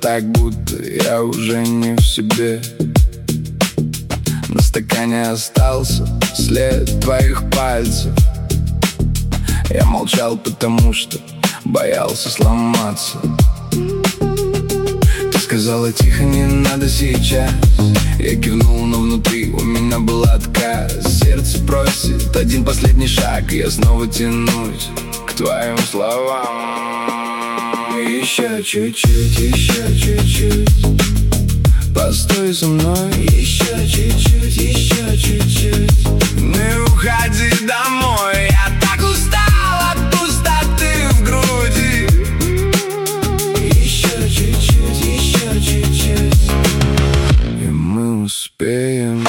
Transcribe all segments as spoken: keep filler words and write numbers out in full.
так, будто я уже не в себе. На стакане остался след твоих пальцев. Я молчал, потому что боялся сломаться. Ты сказала тихо, не надо сейчас. Я кивнул, но внутри у меня был отказ. Сердце просит один последний шаг, и я снова тянусь к твоим словам. Еще чуть-чуть, еще чуть-чуть. Постой со мной. Еще чуть-чуть, еще чуть-чуть. Не уходи домой. Я так устал от пустоты в груди. Еще чуть-чуть, еще чуть-чуть, и мы успеем.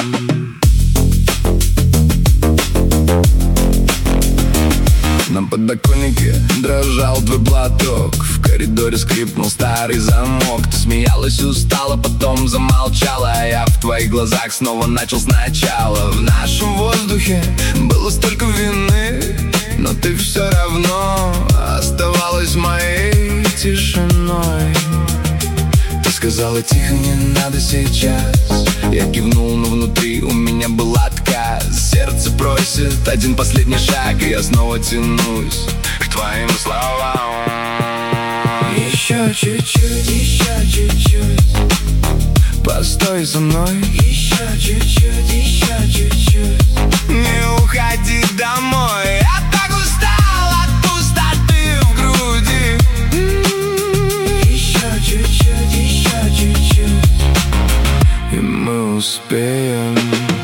На подоконнике дрожал твой платок. В коридоре скрипнул старый замок. Ты смеялась, устала, потом замолчала. А я в твоих глазах снова начал сначала. В нашем воздухе было столько вины, но ты все равно оставалась моей тишиной. Ты сказала тихо, не надо сейчас. Я кивнул, но внутри у меня был отказ. Сердце просит один последний шаг, и я снова тянусь к твоим словам. Еще чуть-чуть, еще чуть-чуть. Постой со мной. Еще чуть-чуть, еще чуть-чуть. Не уходи домой. Я так устал от пустоты в груди. Еще чуть-чуть, еще чуть-чуть, и мы успеем.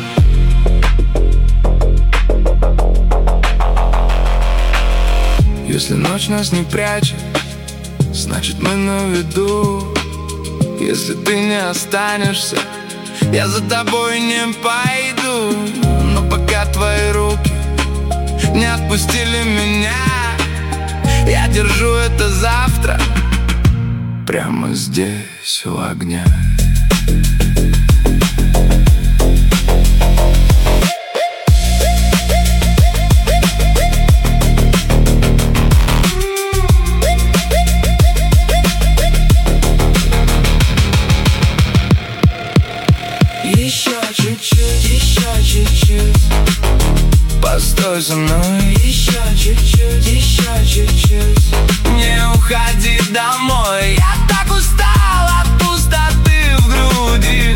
Если ночь нас не прячет, значит мы на виду. Если ты не останешься, я за тобой не пойду. Но пока твои руки не отпустили меня, я держу это завтра прямо здесь у огня. Еще чуть-чуть, еще чуть-чуть. Постой со мной. Еще чуть-чуть, еще чуть-чуть. Не уходи домой. Я так устал от пустоты в груди.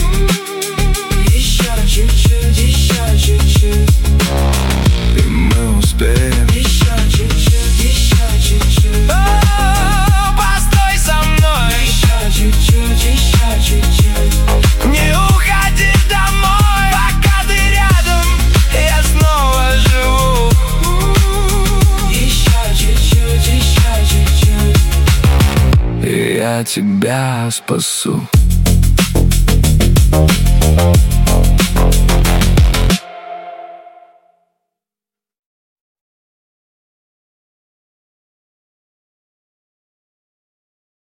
Еще чуть-чуть, еще чуть-чуть, и мы успеем. Еще чуть-чуть, еще чуть-чуть. О, постой со мной. Еще чуть-чуть, еще чуть-чуть. Не уходи домой, пока ты рядом, я снова живу. Еще чуть-чуть, еще чуть-чуть, и я тебя спасу.